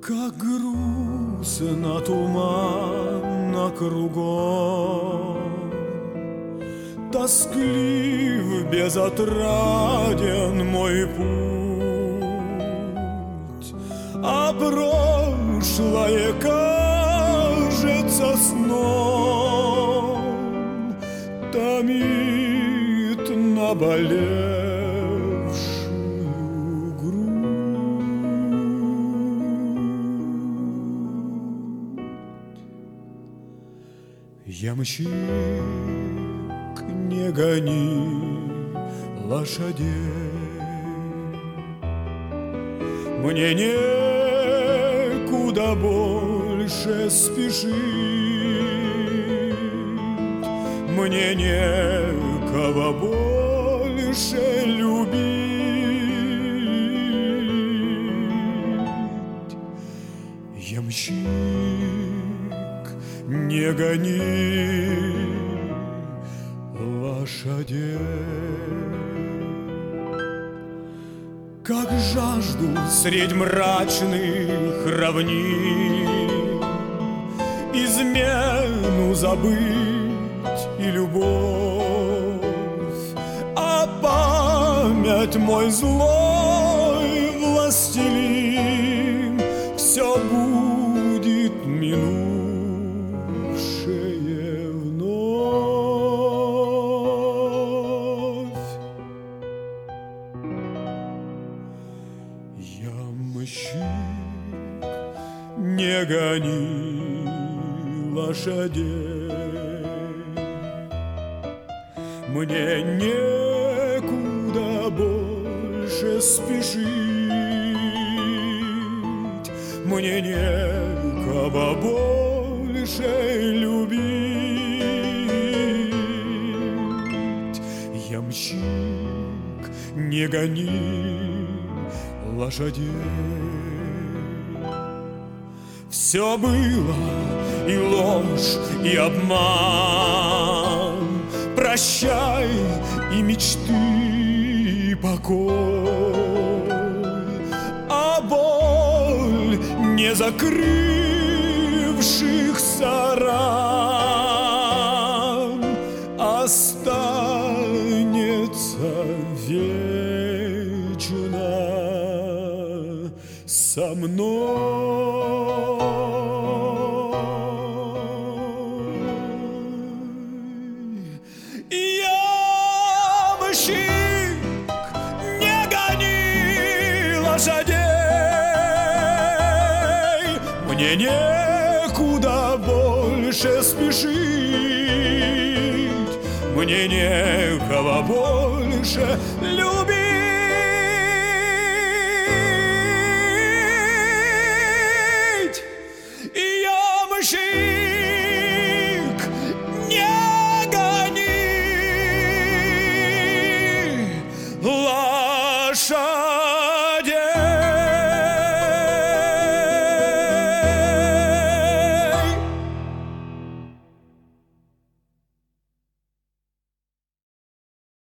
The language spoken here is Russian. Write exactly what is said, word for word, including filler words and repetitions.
Как грустно, туманно кругом, тосклив, безотраден мой путь, а прошлое кажется сном, томит наболевшую грудь. Ямщик, не гони лошадей, мне некуда больше спешить, мне некого больше любить. Ямщик, не гони лошадей. Как жажду средь мрачных равнин измену забыть и любовь, а память мой злой властелин все будет минувшее вновь. Ямщик, не гони лошадей, мне некуда больше спешить, мне некого больше любить. Ямщик, не гони лошадей. Все было и ложь, и обман, прощай и мечты, и покой, а боль не закрывшихся ран останется вечно со мной. Ямщик, не гони лошадей, мне некуда больше спешить, мне некого больше любить. Ямщик, не гони лошадей.